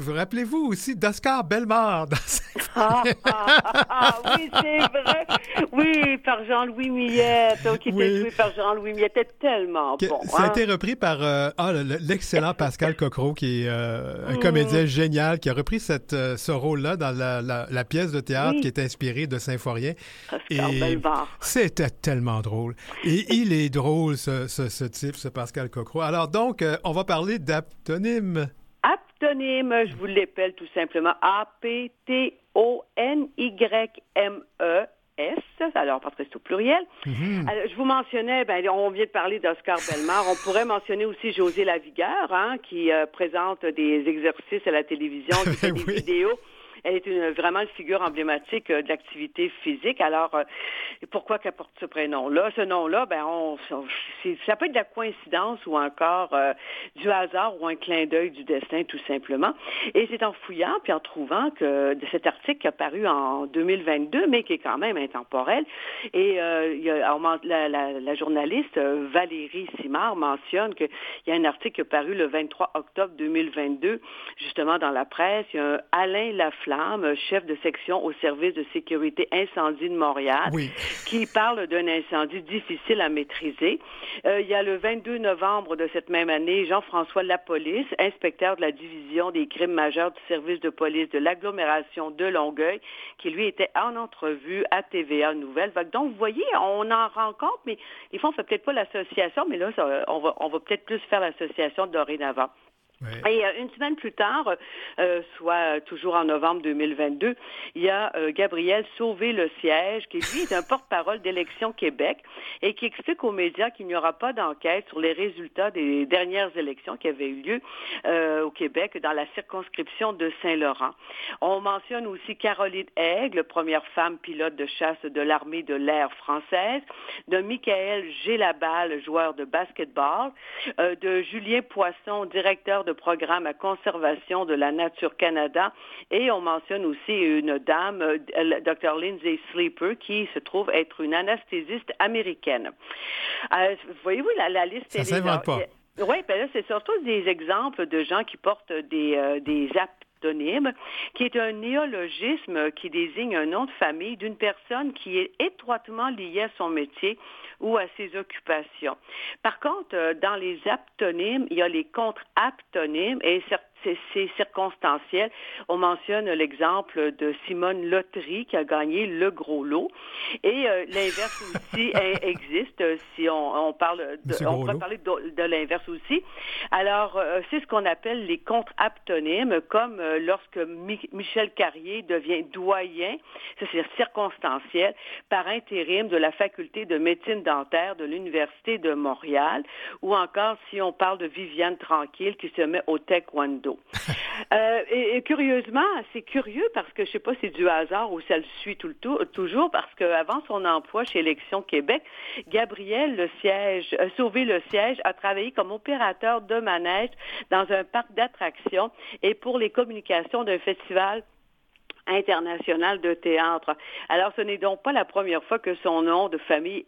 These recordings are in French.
vous rappelez-vous aussi d'Oscar Bellemare dans Oui, c'est vrai. Oui, par Jean-Louis Millet, qui était joué par Jean-Louis Millet. Était tellement bon. Ça a été repris par l'excellent Pascal Cocro, qui est un comédien génial, qui a repris ce rôle-là dans la pièce de théâtre qui est inspirée de Symphorien. Oscar Bellemare. C'était tellement drôle. Et il est drôle, ce type, ce Pascal Cocro. Alors donc, on va parler d'aptonyme. Aptonyme, je vous l'appelle tout simplement A-P-T-O-N-Y-M-E-S, alors parce que c'est au pluriel. Mm-hmm. Alors, je vous mentionnais, on vient de parler d'Oscar Bellemare. On pourrait mentionner aussi José Lavigueur, qui présente des exercices à la télévision, qui fait des vidéos. Elle est vraiment une figure emblématique de l'activité physique. Alors, pourquoi qu'elle porte ce prénom-là? Ce nom-là, ça peut être de la coïncidence ou encore du hasard ou un clin d'œil du destin, tout simplement. Et c'est en fouillant puis en trouvant que de cet article qui a paru en 2022, mais qui est quand même intemporel. Et la journaliste Valérie Simard mentionne qu'il y a un article qui a paru le 23 octobre 2022, justement dans la presse. Il y a Alain Laflamme, chef de section au service de sécurité incendie de Montréal, qui parle d'un incendie difficile à maîtriser. Il y a le 22 novembre de cette même année, Jean-François Lapolice, inspecteur de la division des crimes majeurs du service de police de l'agglomération de Longueuil, qui lui était en entrevue à TVA Nouvelles. Donc, vous voyez, on en rencontre, mais des fois, on ne fait peut-être pas l'association, mais là, on va peut-être plus faire l'association dorénavant. Oui. Et une semaine plus tard, soit toujours en novembre 2022, il y a Gabriel Sauvé-Le-Siège, qui lui est un porte-parole d'Élections Québec et qui explique aux médias qu'il n'y aura pas d'enquête sur les résultats des dernières élections qui avaient eu lieu au Québec dans la circonscription de Saint-Laurent. On mentionne aussi Caroline Aigle, première femme pilote de chasse de l'armée de l'air française, de Michael Gélabal, joueur de basketball, de Julien Poisson, directeur de programme à conservation de la nature Canada, et on mentionne aussi une dame, Dr. Lindsay Sleeper, qui se trouve être une anesthésiste américaine. Voyez-vous, la liste ça s'invente pas. Oui, là, c'est surtout des exemples de gens qui portent des aptonymes, qui est un néologisme qui désigne un nom de famille d'une personne qui est étroitement liée à son métier ou à ses occupations. Par contre, dans les aptonymes, il y a les contre-aptonymes et c'est circonstanciel. On mentionne l'exemple de Simone Loterie qui a gagné le gros lot. Et l'inverse aussi existe. Si on parle on pourrait parler de l'inverse aussi. Alors, c'est ce qu'on appelle les contre-aptonymes, comme lorsque Michel Carrier devient doyen, ça c'est circonstanciel, par intérim de la faculté de médecine dentaire de l'Université de Montréal, ou encore si on parle de Viviane Tranquille qui se met au taekwondo. Et curieusement, c'est curieux parce que je ne sais pas si c'est du hasard ou ça le suit toujours, parce qu'avant son emploi chez Élections Québec, Gabriel Sauvé-Le-Siège a travaillé comme opérateur de manège dans un parc d'attractions et pour les communications d'un festival international de théâtre. Alors, ce n'est donc pas la première fois que son nom de famille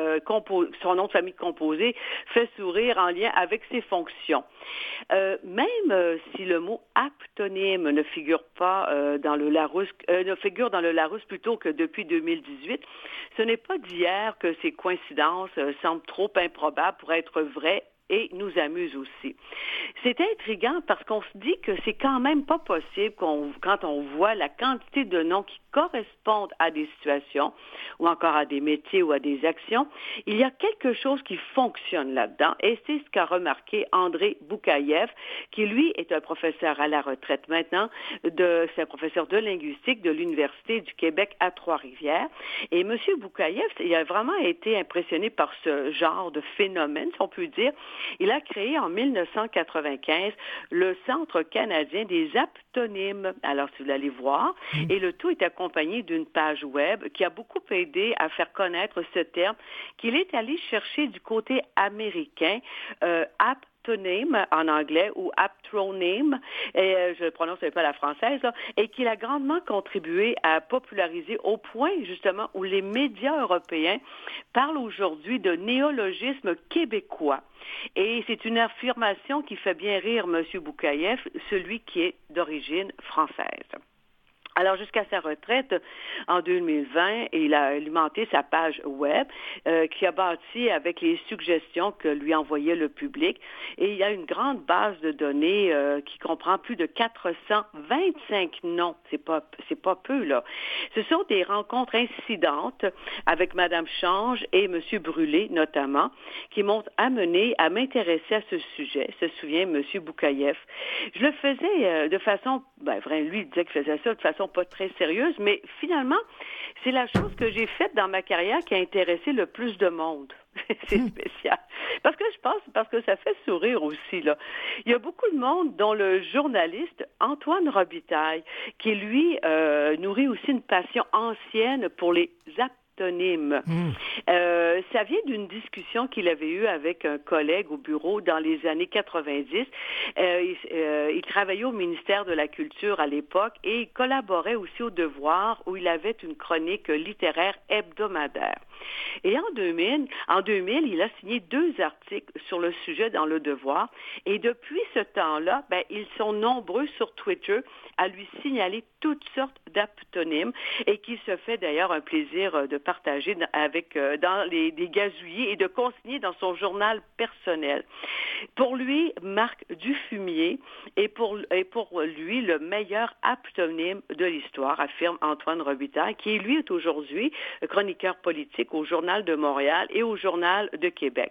composé fait sourire en lien avec ses fonctions. Même si le mot aptonyme ne figure pas dans le Larousse, ne figure dans le Larousse plutôt que depuis 2018, ce n'est pas d'hier que ces coïncidences semblent trop improbables pour être vraies et nous amuse aussi. C'est intriguant parce qu'on se dit que c'est quand même pas possible quand on voit la quantité de noms qui correspondent à des situations ou encore à des métiers ou à des actions. Il y a quelque chose qui fonctionne là-dedans et c'est ce qu'a remarqué André Boukaïev, qui lui est un professeur à la retraite maintenant, c'est un professeur de linguistique de l'Université du Québec à Trois-Rivières. Et M. Boukaïev, il a vraiment été impressionné par ce genre de phénomène, si on peut dire. Il a créé en 1995 le Centre canadien des aptonymes. Alors, si vous allez voir, et le tout est accompagné d'une page web qui a beaucoup aidé à faire connaître ce terme qu'il est allé chercher du côté américain, aptonyme en anglais ou aptronyme, et je le prononce un peu à la française, là, et qu'il a grandement contribué à populariser au point justement où les médias européens parlent aujourd'hui de néologisme québécois. Et c'est une affirmation qui fait bien rire M. Boukaïev, celui qui est d'origine française. Alors, jusqu'à sa retraite, en 2020, il a alimenté sa page web qui a bâti avec les suggestions que lui envoyait le public. Et il y a une grande base de données qui comprend plus de 425 noms. C'est pas peu, là. Ce sont des rencontres incidentes avec Mme Change et M. Brûlé, notamment, qui m'ont amené à m'intéresser à ce sujet, se souvient M. Boukaïev. Je le faisais de façon, lui, il disait qu'il faisait ça de façon pas très sérieuse, mais finalement, c'est la chose que j'ai faite dans ma carrière qui a intéressé le plus de monde. C'est spécial. Parce que ça fait sourire aussi, là. Il y a beaucoup de monde, dont le journaliste Antoine Robitaille, qui, lui, nourrit aussi une passion ancienne pour les aptonymes. Ça vient d'une discussion qu'il avait eue avec un collègue au bureau dans les années 90. Il travaillait au ministère de la Culture à l'époque et il collaborait aussi au Devoir où il avait une chronique littéraire hebdomadaire. Et en 2000, il a signé 2 articles sur le sujet dans Le Devoir. Et depuis ce temps-là, ils sont nombreux sur Twitter à lui signaler toutes sortes d'aptonymes et qui se fait d'ailleurs un plaisir de partager dans des gazouillis et de consigner dans son journal personnel. Pour lui, Marc Dufumier est pour lui le meilleur aptonyme de l'histoire, affirme Antoine Robitaille, qui lui est aujourd'hui chroniqueur politique au Journal de Montréal et au Journal de Québec.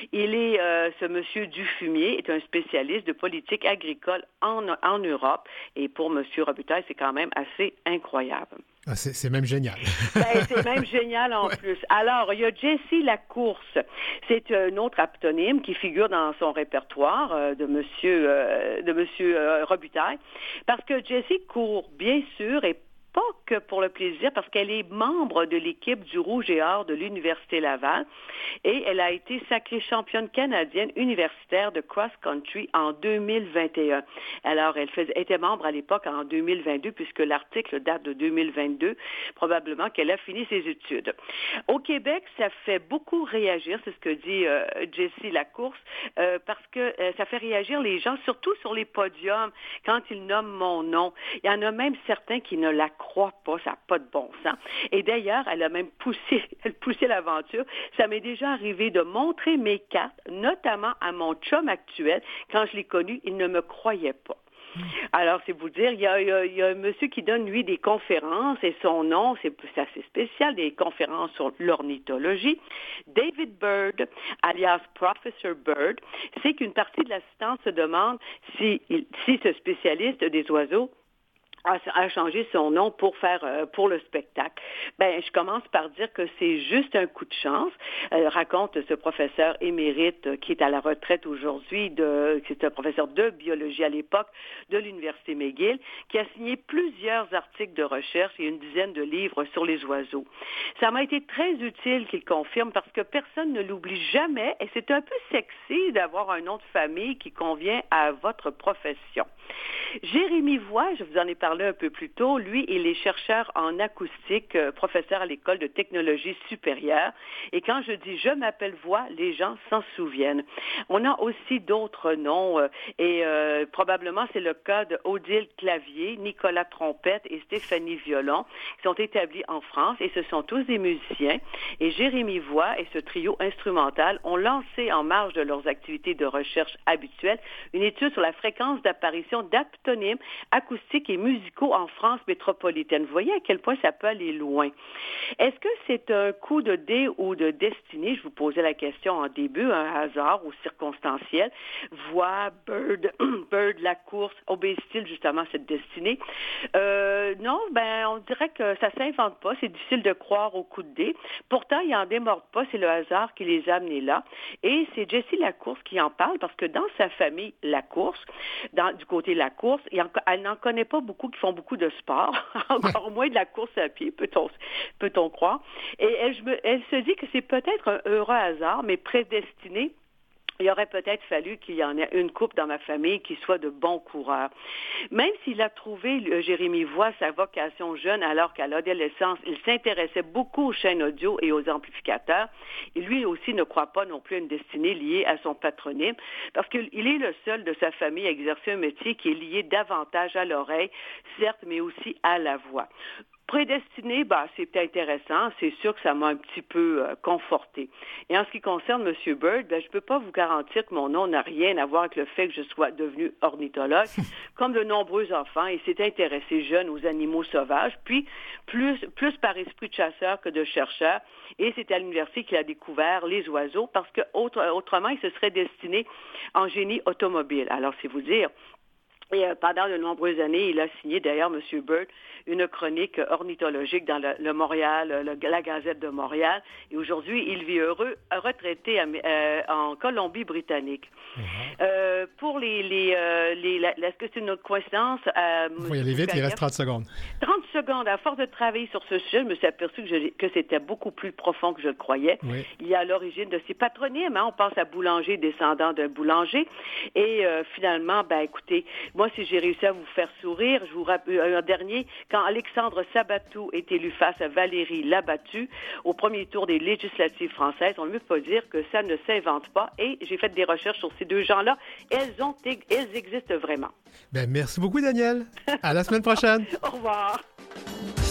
Ce monsieur Dufumier est un spécialiste de politique agricole en Europe et pour monsieur Robitaille, c'est quand même assez incroyable. Ah, c'est même génial. C'est même génial en plus. Alors, il y a Jessie Lacourse. C'est un autre aptonyme qui figure dans son répertoire de monsieur Robitaille, parce que Jessie court bien sûr et pas que pour le plaisir, parce qu'elle est membre de l'équipe du Rouge et Or de l'Université Laval et elle a été sacrée championne canadienne universitaire de cross-country en 2021. Alors, elle était membre à l'époque en 2022, puisque l'article date de 2022, probablement qu'elle a fini ses études. Au Québec, ça fait beaucoup réagir, c'est ce que dit Jessie Lacourse, parce que ça fait réagir les gens, surtout sur les podiums, quand ils nomment mon nom. Il y en a même certains qui ne la croient pas, ça n'a pas de bon sens. Et d'ailleurs, elle a même poussé l'aventure. Ça m'est déjà arrivé de montrer mes cartes, notamment à mon chum actuel. Quand je l'ai connu, il ne me croyait pas. Alors, c'est vous dire, il y a un monsieur qui donne, lui, des conférences, et son nom, c'est assez spécial, des conférences sur l'ornithologie. David Bird, alias Professor Bird, c'est qu'une partie de l'assistance se demande si ce spécialiste des oiseaux a changé son nom pour le spectacle. Je commence par dire que c'est juste un coup de chance, raconte ce professeur émérite qui est à la retraite aujourd'hui, c'est un professeur de biologie à l'époque de l'Université McGill, qui a signé plusieurs articles de recherche et une dizaine de livres sur les oiseaux. Ça m'a été très utile qu'il confirme parce que personne ne l'oublie jamais et c'est un peu sexy d'avoir un nom de famille qui convient à votre profession. Jérémy Voix, je vous en ai parlé un peu plus tôt, lui, il est chercheur en acoustique, professeur à l'École de technologie supérieure. Et quand je dis « je m'appelle Voix », les gens s'en souviennent. On a aussi d'autres noms et probablement c'est le cas de Odile Clavier, Nicolas Trompette et Stéphanie Violon qui sont établis en France et ce sont tous des musiciens. Et Jérémy Voix et ce trio instrumental ont lancé en marge de leurs activités de recherche habituelles une étude sur la fréquence d'apparition d'aptonymes acoustiques et musicaux en France métropolitaine. Vous voyez à quel point ça peut aller loin. Est-ce que c'est un coup de dé ou de destinée? Je vous posais la question en début, un hasard ou circonstanciel. Voix, Bird, Lacourse, obéit-il justement cette destinée? Non, on dirait que ça s'invente pas. C'est difficile de croire au coup de dé. Pourtant, il n'en démord pas. C'est le hasard qui les a amenés là. Et c'est Jessie Lacourse qui en parle parce que dans sa famille Lacourse, du côté Lacourse, elle n'en connaît pas beaucoup qui font beaucoup de sport, encore moins de la course à pied, peut-on croire. Et elle se dit que c'est peut-être un heureux hasard, mais prédestiné il aurait peut-être fallu qu'il y en ait une couple dans ma famille qui soit de bons coureurs. Même s'il a trouvé, Jérémy Voix, sa vocation jeune, alors qu'à l'adolescence, il s'intéressait beaucoup aux chaînes audio et aux amplificateurs, et lui aussi ne croit pas non plus à une destinée liée à son patronyme, parce qu'il est le seul de sa famille à exercer un métier qui est lié davantage à l'oreille, certes, mais aussi à la voix. Prédestiné, c'est intéressant. C'est sûr que ça m'a un petit peu conforté. Et en ce qui concerne M. Bird, je ne peux pas vous garantir que mon nom n'a rien à voir avec le fait que je sois devenu ornithologue. Comme de nombreux enfants, il s'est intéressé jeune aux animaux sauvages, puis plus par esprit de chasseur que de chercheur. Et c'est à l'université qu'il a découvert les oiseaux, parce que autrement, il se serait destiné en génie automobile. Alors, c'est vous dire. Et pendant de nombreuses années, il a signé, d'ailleurs, M. Bird, une chronique ornithologique dans le Montréal, la Gazette de Montréal. Et aujourd'hui, il vit heureux, retraité en Colombie-Britannique. Pour est-ce que c'est une autre coïncidence? Il faut y aller vite, il reste 30 secondes. 30 secondes. À force de travailler sur ce sujet, je me suis aperçu que c'était beaucoup plus profond que je le croyais. Oui. Il y a à l'origine de ces patronymes. On pense à boulanger, descendant d'un boulanger. Et finalement, écoutez, moi, si j'ai réussi à vous faire sourire, je vous rappelle un dernier, quand Alexandre Sabato est élu face à Valérie Labattu au premier tour des législatives françaises, on ne peut pas dire que ça ne s'invente pas. Et j'ai fait des recherches sur ces deux gens-là. Elles existent vraiment. Merci beaucoup, Danielle. À la semaine prochaine. Au revoir.